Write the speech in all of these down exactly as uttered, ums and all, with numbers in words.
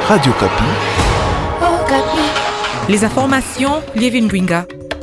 Radio Kapi. Oh, Kapi. Les informations, Lievin Gwinga.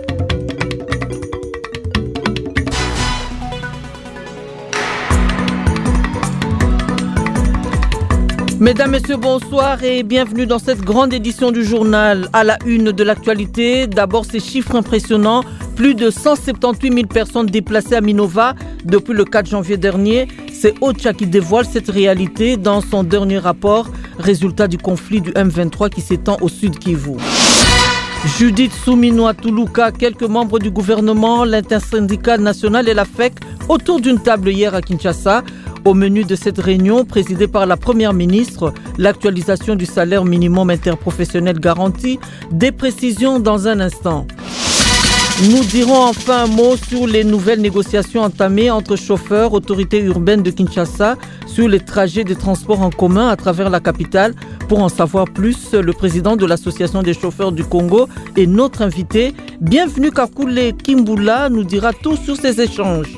Mesdames, Messieurs, bonsoir et bienvenue dans cette grande édition du journal. À la une de l'actualité, d'abord ces chiffres impressionnants. Plus de cent soixante-dix-huit mille personnes déplacées à Minova depuis le quatre janvier dernier. C'est OCHA qui dévoile cette réalité dans son dernier rapport, résultat du conflit du M vingt-trois qui s'étend au sud Kivu. Judith Souminoa Toulouka, quelques membres du gouvernement, l'intersyndicale nationale et la F E C autour d'une table hier à Kinshasa. Au menu de cette réunion, présidée par la Première ministre, l'actualisation du salaire minimum interprofessionnel garanti, des précisions dans un instant. Nous dirons enfin un mot sur les nouvelles négociations entamées entre chauffeurs, autorités urbaines de Kinshasa, sur les trajets des transports en commun à travers la capitale. Pour en savoir plus, le président de l'Association des chauffeurs du Congo est notre invité. Bienvenue Kakule Kimbula nous dira tout sur ces échanges.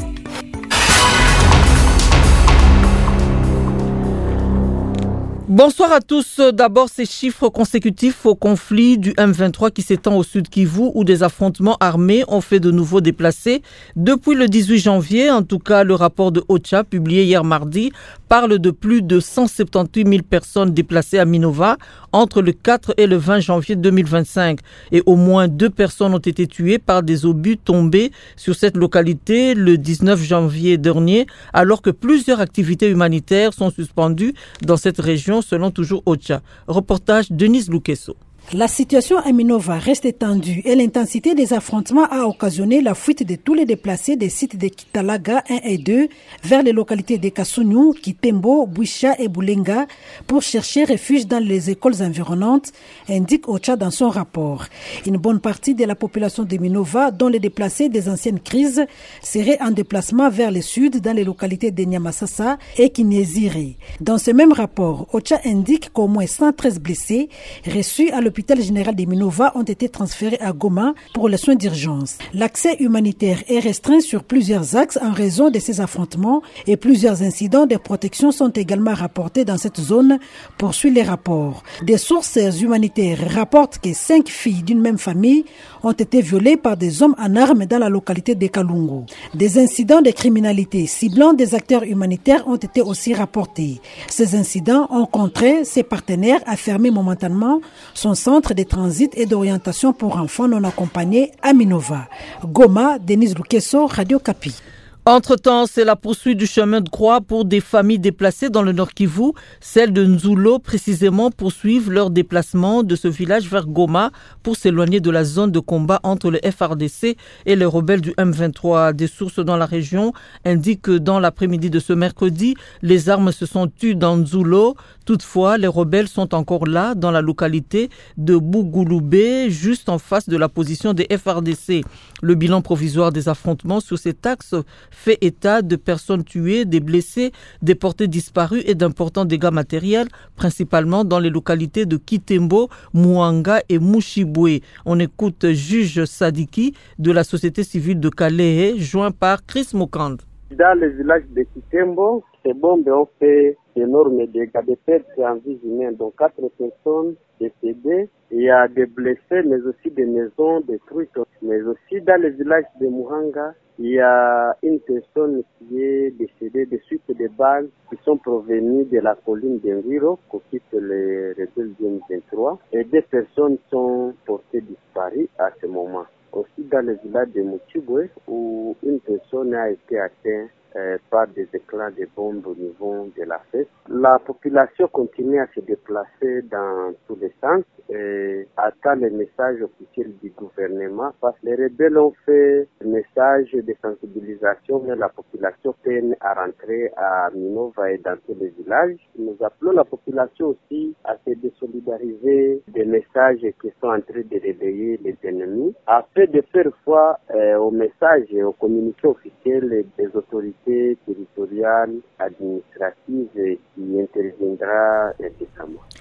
Bonsoir à tous. D'abord, ces chiffres consécutifs au conflit du M vingt-trois qui s'étend au sud Kivu où des affrontements armés ont fait de nouveaux déplacés. Depuis le dix-huit janvier, en tout cas, le rapport de OCHA publié hier mardi parle de plus de cent soixante-dix-huit mille personnes déplacées à Minova entre le quatre et le vingt janvier deux mille vingt-cinq. Et au moins deux personnes ont été tuées par des obus tombés sur cette localité le dix-neuf janvier dernier, alors que plusieurs activités humanitaires sont suspendues dans cette région selon toujours OCHA. Reportage Denise Lukeso. La situation à Minova reste tendue et l'intensité des affrontements a occasionné la fuite de tous les déplacés des sites de Kitalaga un et deux vers les localités de Kassounou, Kitembo, Boucha et Boulenga pour chercher refuge dans les écoles environnantes, indique OCHA dans son rapport. Une bonne partie de la population de Minova, dont les déplacés des anciennes crises, seraient en déplacement vers le sud dans les localités de Nyamassassa et Kinéziré. Dans ce même rapport, OCHA indique qu'au moins cent treize blessés reçus à l'hôpital L'hôpital général de Minova ont été transférés à Goma pour les soins d'urgence. L'accès humanitaire est restreint sur plusieurs axes en raison de ces affrontements et plusieurs incidents de protection sont également rapportés dans cette zone, poursuit les rapports. Des sources humanitaires rapportent que cinq filles d'une même famille ont été violées par des hommes en armes dans la localité de Kalungu. Des incidents de criminalité ciblant des acteurs humanitaires ont été aussi rapportés. Ces incidents ont contraint ses partenaires à fermer momentanément son centre de transit et d'orientation pour enfants non accompagnés à Minova. Goma, Denise Lukeso, Radio Kapi. Entre-temps, c'est la poursuite du chemin de croix pour des familles déplacées dans le Nord Kivu. Celles de Nzulo, précisément, poursuivent leur déplacement de ce village vers Goma pour s'éloigner de la zone de combat entre le F R D C et les rebelles du M vingt-trois. Des sources dans la région indiquent que dans l'après-midi de ce mercredi, les armes se sont tues dans Nzulo. Toutefois, les rebelles sont encore là, dans la localité de Bougouloubé, juste en face de la position des F R D C. Le bilan provisoire des affrontements sur cet axe fait état de personnes tuées, des blessés, des portées disparues et d'importants dégâts matériels, principalement dans les localités de Kitembo, Mouanga et Mouchiboué. On écoute Juge Sadiki de la société civile de Kalehe, joint par Chris Mokand. Dans le village de Kitembo, ces bombes ont fait d'énormes dégâts de pertes en vie humaine, dont quatre personnes décédées. Il y a des blessés, mais aussi des maisons détruites. Mais aussi dans le village de Mouanga, il y a une personne qui est décédée de suite des balles qui sont provenues de la colline d'Enviro, qu'occupe les rebelles du M vingt-trois. Et deux personnes sont portées disparues à ce moment. Aussi dans le village de Mouchiboué, où une personne a été atteinte Euh, par des éclats de bombes au niveau de la fête. La population continue à se déplacer dans tous les sens et attend les messages officiels du gouvernement parce que les rebelles ont fait des messages de sensibilisation mais la population peine à rentrer à Minova et dans tous les villages. Nous appelons la population aussi à se désolidariser des messages qui sont en train de réveiller les ennemis afin de faire foi euh, aux messages et aux communiqués officiels des autorités territoriale, administrative qui interviendra incessamment.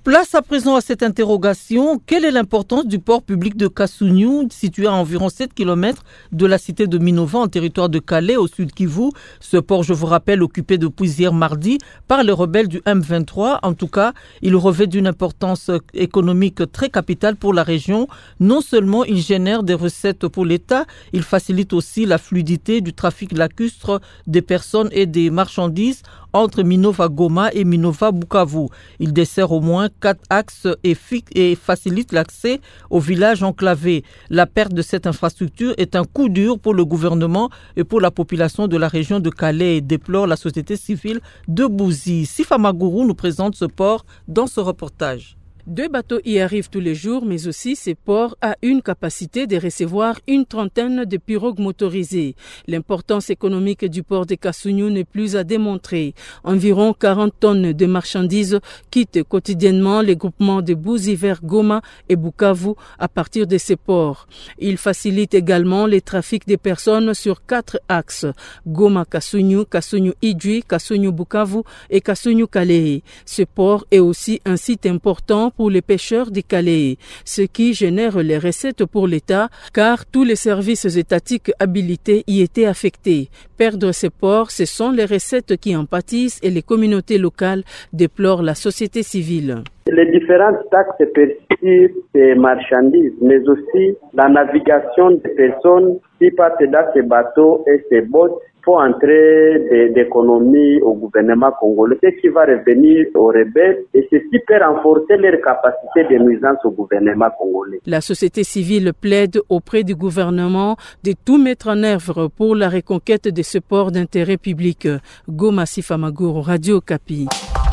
Place à présent à cette interrogation. Quelle est l'importance du port public de Kasunyu, situé à environ sept kilomètres de la cité de Minova, en territoire de Calais, au sud Kivu? Ce port, je vous rappelle, occupé depuis hier mardi par les rebelles du M vingt-trois. En tout cas, il revêt d'une importance économique très capitale pour la région. Non seulement il génère des recettes pour l'État, il facilite aussi la fluidité du trafic lacustre des personnes et des marchandises entre Minova Goma et Minova Bukavu. Il dessert au moins quatre axes et, et facilite l'accès aux villages enclavés. La perte de cette infrastructure est un coup dur pour le gouvernement et pour la population de la région de Calais, et déplore la société civile de Bouzi. Sifa Magourou nous présente ce port dans ce reportage. Deux bateaux y arrivent tous les jours, mais aussi ce port a une capacité de recevoir une trentaine de pirogues motorisées. L'importance économique du port de Kasunyu n'est plus à démontrer. Environ quarante tonnes de marchandises quittent quotidiennement les groupements de Bouzi vers Goma et Bukavu à partir de ces ports. Il facilite également les trafics des personnes sur quatre axes: Goma-Kasunyu, Kasunyu-Idjwi, Kasunyu-Bukavu et Kasunyu-Calais. Ce port est aussi un site important pour les pêcheurs des Calais, ce qui génère les recettes pour l'État, car tous les services étatiques habilités y étaient affectés. Perdre ces ports, ce sont les recettes qui en pâtissent et les communautés locales déplorent la société civile. Les différentes taxes perçues ces marchandises, mais aussi la navigation des personnes qui partent dans ces bateaux et ces bottes, faut entrer d'économie au gouvernement congolais, ce qui va revenir aux rebelles et ceci peut renforcer leur capacité de nuisance au gouvernement congolais. La société civile plaide auprès du gouvernement de tout mettre en œuvre pour la reconquête de ce port d'intérêt public. Goma, Sifa Magourou, Radio Okapi.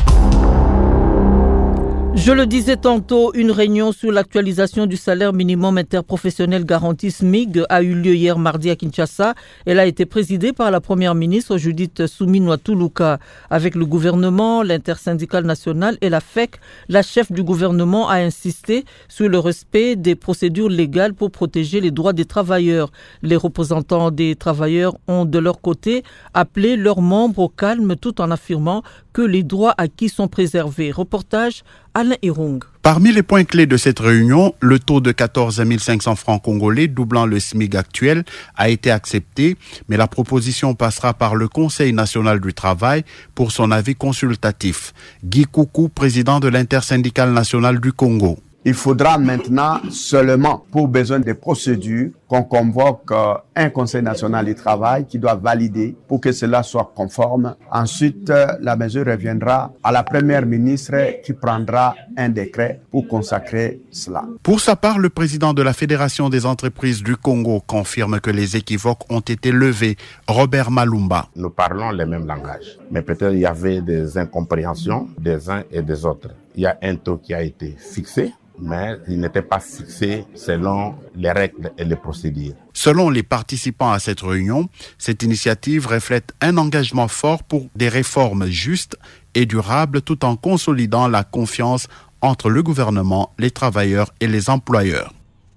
Je le disais tantôt, une réunion sur l'actualisation du salaire minimum interprofessionnel garanti S M I G a eu lieu hier mardi à Kinshasa. Elle a été présidée par la première ministre Judith Suminwa-Tuluka. Avec le gouvernement, l'intersyndicale nationale et la F E C, la chef du gouvernement a insisté sur le respect des procédures légales pour protéger les droits des travailleurs. Les représentants des travailleurs ont de leur côté appelé leurs membres au calme tout en affirmant que les droits acquis sont préservés. Reportage Alain Irung. Parmi les points clés de cette réunion, le taux de quatorze mille cinq cents francs congolais, doublant le S M I G actuel, a été accepté, mais la proposition passera par le Conseil national du travail pour son avis consultatif. Guy Koukou, président de l'intersyndicale nationale du Congo. Il faudra maintenant seulement, pour besoin des procédures, qu'on convoque un Conseil national du travail qui doit valider pour que cela soit conforme. Ensuite, la mesure reviendra à la première ministre qui prendra un décret pour consacrer cela. Pour sa part, le président de la Fédération des entreprises du Congo confirme que les équivoques ont été levés. Robert Malumba. Nous parlons les mêmes langages, mais peut-être il y avait des incompréhensions des uns et des autres. Il y a un taux qui a été fixé, mais il n'était pas fixé selon les règles et les procédures. Selon les participants à cette réunion, cette initiative reflète un engagement fort pour des réformes justes et durables tout en consolidant la confiance entre le gouvernement, les travailleurs et les employeurs.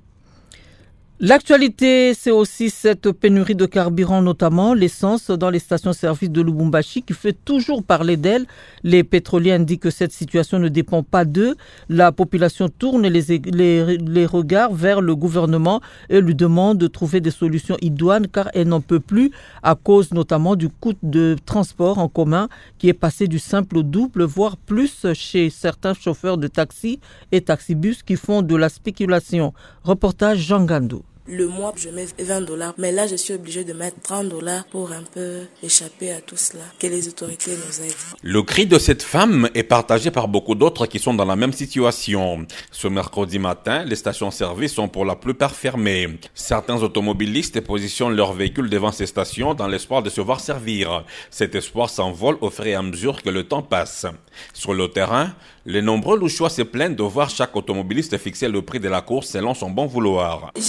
L'actualité, c'est aussi cette pénurie de carburant, notamment l'essence dans les stations-service de Lubumbashi qui fait toujours parler d'elle. Les pétroliers indiquent que cette situation ne dépend pas d'eux. La population tourne les, les, les regards vers le gouvernement et lui demande de trouver des solutions idoines car elle n'en peut plus à cause notamment du coût de transport en commun qui est passé du simple au double, voire plus chez certains chauffeurs de taxi et taxibus qui font de la spéculation. Reportage Jean Gandou. Le mois, je mets vingt dollars, mais là, je suis obligé de mettre trente dollars pour un peu échapper à tout cela. Que les autorités nous aident. Le cri de cette femme est partagé par beaucoup d'autres qui sont dans la même situation. Ce mercredi matin, les stations-service sont pour la plupart fermées. Certains automobilistes positionnent leurs véhicules devant ces stations dans l'espoir de se voir servir. Cet espoir s'envole au fur et à mesure que le temps passe. Sur le terrain, les nombreux louchois se plaignent de voir chaque automobiliste fixer le prix de la course selon son bon vouloir. J'habite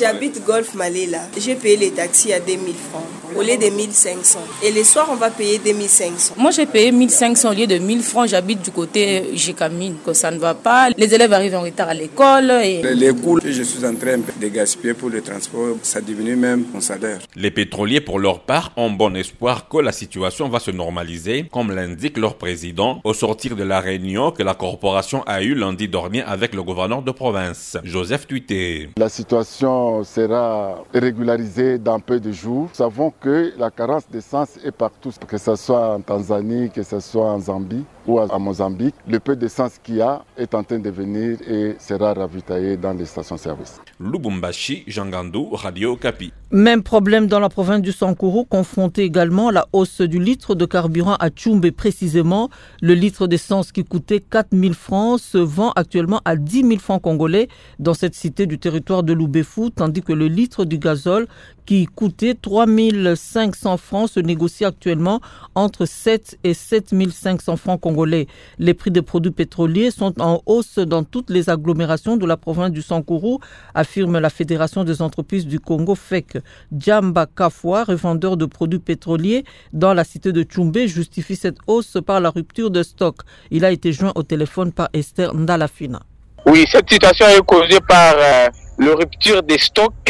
Golf Malela, j'ai payé les taxis à deux mille francs au lieu de mille cinq cents. Et les soirs, on va payer deux mille cinq cents. Moi, j'ai payé mille cinq cents au lieu de mille francs. J'habite du côté Jécamine, que ça ne va pas. Les élèves arrivent en retard à l'école. Et... Les coûts que je suis en train de gaspiller pour le transport, ça diminue même mon salaire. Les pétroliers, pour leur part, ont bon espoir que la situation va se normaliser, comme l'indique leur président, au sortir de la réunion que la corporation a eue lundi dernier avec le gouverneur de province, Joseph Tuité. La situation sera régularisée dans peu de jours. Nous savons que la carence d'essence est partout, que ce soit en Tanzanie, que ce soit en Zambie ou à Mozambique. Le peu d'essence qu'il y a est en train de venir et sera ravitaillé dans les stations-service. Lubumbashi, Jangandou, Radio Okapi. Même problème dans la province du Sankuru, confronté également à la hausse du litre de carburant à Tchumbe précisément. Le litre d'essence qui coûtait quatre mille francs se vend actuellement à dix mille francs congolais dans cette cité du territoire de Lubefou, tandis que le litre du gazole qui coûtait trois mille cinq cents francs se négocie actuellement entre sept et sept mille cinq cents francs congolais. Les prix des produits pétroliers sont en hausse dans toutes les agglomérations de la province du Sankuru, affirme la Fédération des entreprises du Congo F E C. Djamba Kafwa, revendeur de produits pétroliers dans la cité de Tchumbe, justifie cette hausse par la rupture de stock. Il a été joint au téléphone par Esther Ndalafina. Oui, cette situation est causée par euh, la rupture des stocks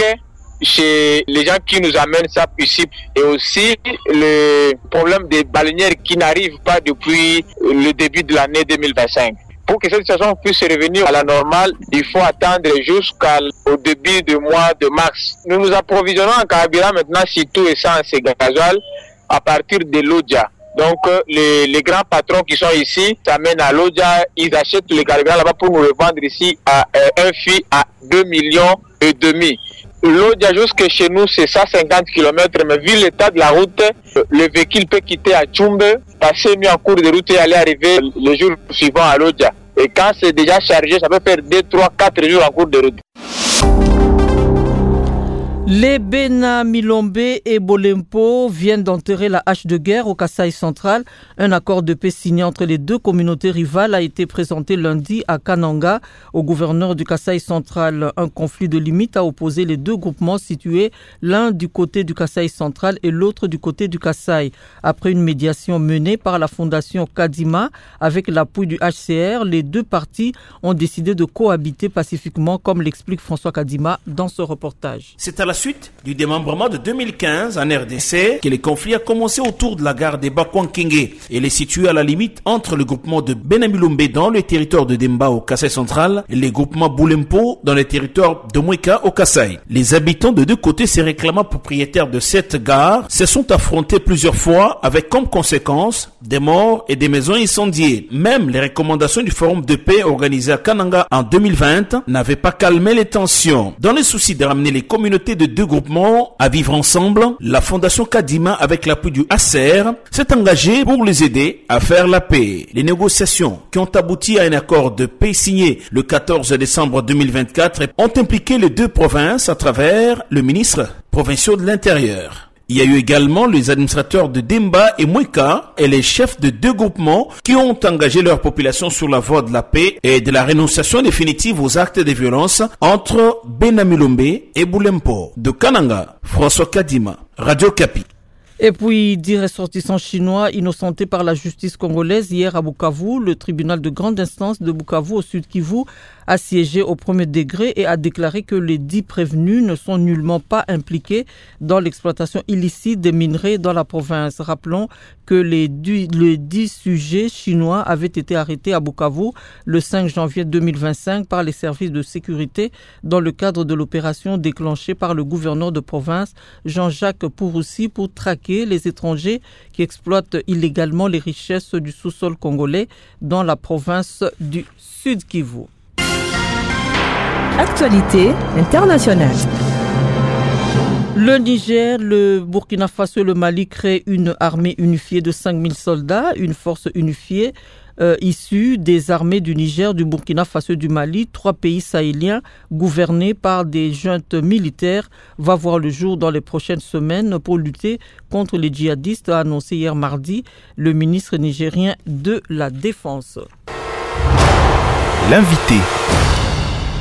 chez les gens qui nous amènent ça ici et aussi le problème des baleinières qui n'arrivent pas depuis le début de l'année deux mille vingt-cinq. Pour que cette situation puisse revenir à la normale, il faut attendre jusqu'au début du mois de mars. Nous nous approvisionnons en carburant maintenant, surtout essence et gasoil, à partir de l'Odja. Donc les, les grands patrons qui sont ici s'amènent à l'Odja, ils achètent le carburant là-bas pour nous le vendre ici à euh, un fil à deux millions et demi. L'Odja jusque chez nous c'est cent cinquante kilomètres, mais vu l'état de la route, le véhicule peut quitter à Tchumbe, passer une nuit en cours de route et aller arriver le jour suivant à l'Odja. Et quand c'est déjà chargé, ça peut faire deux, trois, quatre jours en cours de route. Les Bena Milombe et Bolempo viennent d'enterrer la hache de guerre au Kasaï central. Un accord de paix signé entre les deux communautés rivales a été présenté lundi à Kananga au gouverneur du Kasaï central. Un conflit de limite a opposé les deux groupements situés, l'un du côté du Kasaï central et l'autre du côté du Kasaï. Après une médiation menée par la fondation Kadima avec l'appui du H C R, les deux parties ont décidé de cohabiter pacifiquement, comme l'explique François Kadima dans ce reportage. C'est à la suite du démembrement de deux mille quinze en R D C que le conflit a commencé autour de la gare de Bakwangkenge. Elle est située à la limite entre le groupement de Benamilombe dans le territoire de Demba au Kasaï central et le groupement Boulempo dans le territoire de Mweka au Kasaï. Les habitants de deux côtés se réclamant propriétaires de cette gare se sont affrontés plusieurs fois avec comme conséquence des morts et des maisons incendiées. Même les recommandations du forum de paix organisé à Kananga en deux mille vingt n'avaient pas calmé les tensions. Dans le souci de ramener les communautés de deux groupements à vivre ensemble, la fondation Kadima, avec l'appui du A C R, s'est engagée pour les aider à faire la paix. Les négociations qui ont abouti à un accord de paix signé le quatorze décembre deux mille vingt-quatre ont impliqué les deux provinces à travers le ministre provincial de l'Intérieur. Il y a eu également les administrateurs de Demba et Mweka et les chefs de deux groupements qui ont engagé leur population sur la voie de la paix et de la rénonciation définitive aux actes de violence entre Benamilombe et Boulempo. De Kananga, François Kadima, Radio Kapi. Et puis, dix ressortissants chinois innocentés par la justice congolaise hier à Bukavu, le tribunal de grande instance de Bukavu au sud Kivu a siégé au premier degré et a déclaré que les dix prévenus ne sont nullement pas impliqués dans l'exploitation illicite des minerais dans la province. Rappelons que les dix sujets chinois avaient été arrêtés à Bukavu le cinq janvier deux mille vingt-cinq par les services de sécurité dans le cadre de l'opération déclenchée par le gouverneur de province Jean-Jacques Pouroussi pour traquer les étrangers qui exploitent illégalement les richesses du sous-sol congolais dans la province du Sud Kivu. Actualité internationale. Le Niger, le Burkina Faso et le Mali créent une armée unifiée de cinq mille soldats, une force unifiée euh, issue des armées du Niger, du Burkina Faso et du Mali. Trois pays sahéliens gouvernés par des juntes militaires va voir le jour dans les prochaines semaines pour lutter contre les djihadistes, a annoncé hier mardi le ministre nigérien de la Défense. L'invité.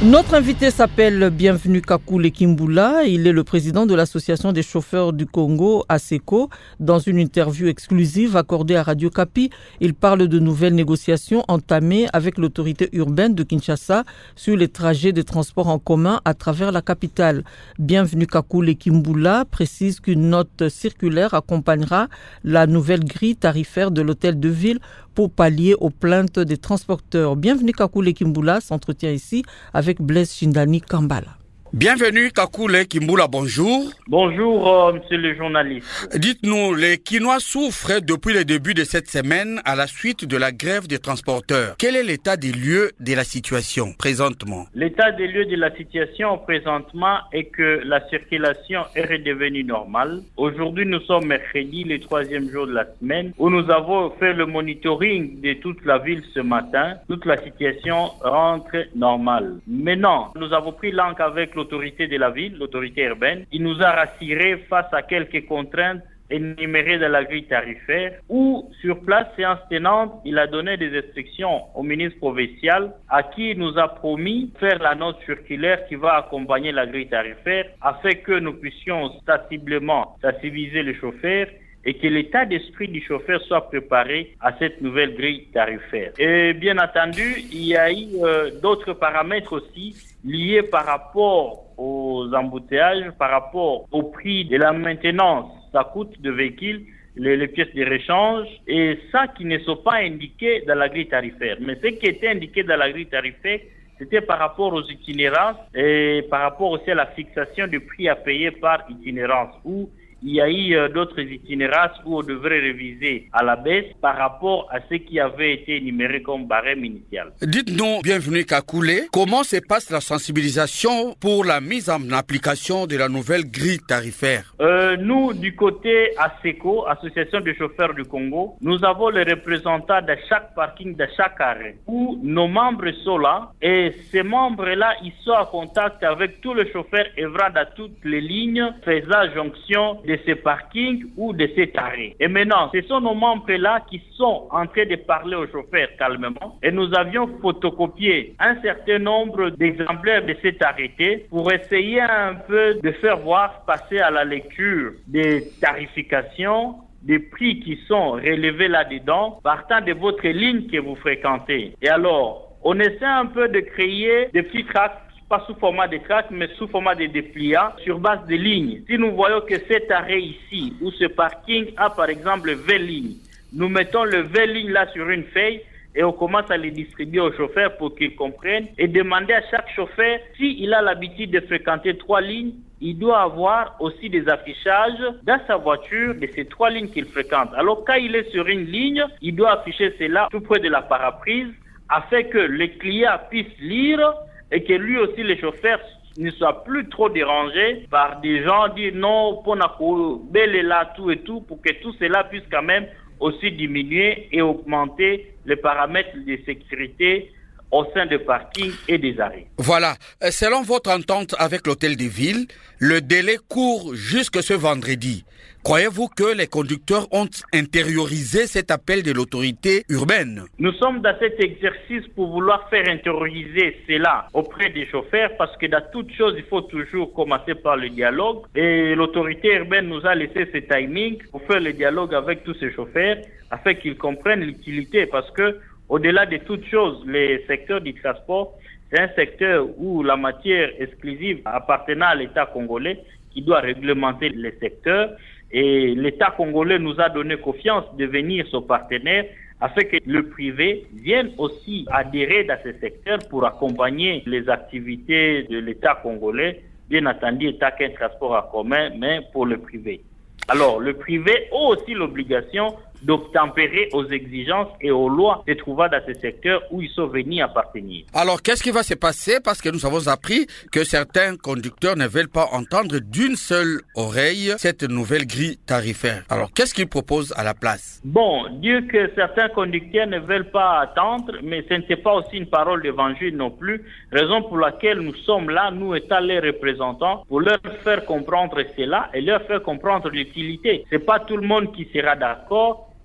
Notre invité s'appelle Bienvenu Kakule Kimbula. Il est le président de l'association des chauffeurs du Congo, ASECO. Dans une interview exclusive accordée à Radio Kapi, il parle de nouvelles négociations entamées avec l'autorité urbaine de Kinshasa sur les trajets de transport en commun à travers la capitale. Bienvenu Kakule Kimbula précise qu'une note circulaire accompagnera la nouvelle grille tarifaire de l'hôtel de ville pour pallier aux plaintes des transporteurs. Bienvenue Kakule Kimbula s'entretient ici avec Blaise Shindani Kambala. Bienvenue Kakule Kimbula, bonjour. Bonjour euh, monsieur le journaliste. Dites-nous, les Kinois souffrent depuis le début de cette semaine à la suite de la grève des transporteurs. Quel est l'état des lieux de la situation présentement? L'état des lieux de la situation présentement est que la circulation est redevenue normale. Aujourd'hui nous sommes mercredi, le troisième jour de la semaine, où nous avons fait le monitoring de toute la ville ce matin. Toute la situation rentre normale. Maintenant, nous avons pris langue avec l'autorité de la ville, l'autorité urbaine. Il nous a rassurés face à quelques contraintes énumérées dans la grille tarifaire, où sur place, séance tenante, il a donné des instructions au ministre provincial à qui il nous a promis de faire la note circulaire qui va accompagner la grille tarifaire afin que nous puissions sensiblement sensibiliser les chauffeurs et que l'état d'esprit du chauffeur soit préparé à cette nouvelle grille tarifaire. Et bien entendu, il y a eu euh, d'autres paramètres aussi liés par rapport aux embouteillages, par rapport au prix de la maintenance. Ça coûte de véhicules, les, les pièces de rechange, et ça qui ne sont pas indiqués dans la grille tarifaire. Mais ce qui était indiqué dans la grille tarifaire, c'était par rapport aux itinérances et par rapport aussi à la fixation du prix à payer par itinérance, où il y a eu euh, d'autres itinéraires où on devrait réviser à la baisse par rapport à ce qui avait été énuméré comme barème initial. Dites-nous, Bienvenue Kakule, comment se passe la sensibilisation pour la mise en application de la nouvelle grille tarifaire? euh, Nous, du côté ASECO, Association des chauffeurs du Congo, nous avons les représentants de chaque parking, de chaque arrêt, où nos membres sont là, et ces membres-là, ils sont en contact avec tous les chauffeurs œuvrant dans toutes les lignes, faisant jonction de ces parkings ou de ces arrêts. Et maintenant, ce sont nos membres-là qui sont en train de parler aux chauffeurs calmement, et nous avions photocopié un certain nombre d'exemplaires de cet arrêté pour essayer un peu de faire voir passer à la lecture des tarifications, des prix qui sont relevés là-dedans, partant de votre ligne que vous fréquentez. Et alors, on essaie un peu de créer des petits tracts, pas sous format de tracts, mais sous format de dépliants sur base de lignes. Si nous voyons que cet arrêt ici, ou ce parking a par exemple vingt lignes, nous mettons le vingt lignes là sur une feuille et on commence à les distribuer aux chauffeurs pour qu'ils comprennent et demander à chaque chauffeur, s'il a l'habitude de fréquenter trois lignes, il doit avoir aussi des affichages dans sa voiture de ces trois lignes qu'il fréquente. Alors quand il est sur une ligne, il doit afficher cela tout près de la paraprise afin que les clients puissent lire et que lui aussi, les chauffeurs, ne soient plus trop dérangés par des gens dire non, pour belle là, tout et tout, pour que tout cela puisse quand même aussi diminuer et augmenter les paramètres de sécurité au sein des parkings et des arrêts. Voilà. Selon votre entente avec l'hôtel de ville, le délai court jusque ce vendredi. Croyez-vous que les conducteurs ont intériorisé cet appel de l'autorité urbaine? Nous sommes dans cet exercice pour vouloir faire intérioriser cela auprès des chauffeurs parce que dans toute chose, il faut toujours commencer par le dialogue. Et l'autorité urbaine nous a laissé ce timing pour faire le dialogue avec tous ces chauffeurs afin qu'ils comprennent l'utilité parce que au-delà de toute chose, le secteur du transport, c'est un secteur où la matière exclusive appartenant à l'État congolais qui doit réglementer les secteurs. Et l'État congolais nous a donné confiance de devenir son partenaire afin que le privé vienne aussi adhérer dans ce secteur pour accompagner les activités de l'État congolais, bien entendu, État qu'un transport en commun, mais pour le privé. Alors, le privé a aussi l'obligation d'obtempérer aux exigences et aux lois se trouvant dans ce secteur où ils sont venus appartenir. Alors, qu'est-ce qui va se passer? Parce que nous avons appris que certains conducteurs ne veulent pas entendre d'une seule oreille cette nouvelle grille tarifaire. Alors, qu'est-ce qu'ils proposent à la place? Bon, dire que certains conducteurs ne veulent pas attendre, mais ce n'était pas aussi une parole d'évangile non plus, raison pour laquelle nous sommes là, nous étant les représentants, pour leur faire comprendre cela et leur faire comprendre l'utilité. C'est pas tout le monde qui sera d'accord,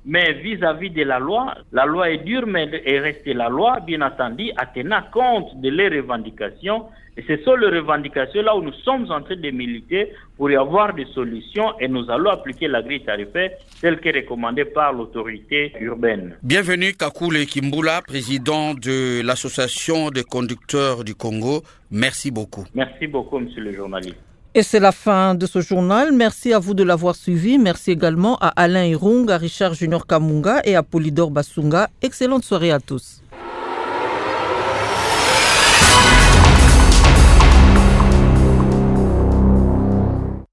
Mais vis-à-vis de la loi, la loi est dure, mais elle est restée la loi, bien entendu, en tenant compte de les revendications. Et ce sont les revendications là où nous sommes en train de militer pour y avoir des solutions et nous allons appliquer la grille tarifaire telle qu'est recommandée par l'autorité urbaine. Bienvenue Kakule Kimbula, président de l'Association des conducteurs du Congo. Merci beaucoup. Merci beaucoup, monsieur le journaliste. Et c'est la fin de ce journal. Merci à vous de l'avoir suivi. Merci également à Alain Irung, à Richard Junior Kamunga et à Polydor Basunga. Excellente soirée à tous.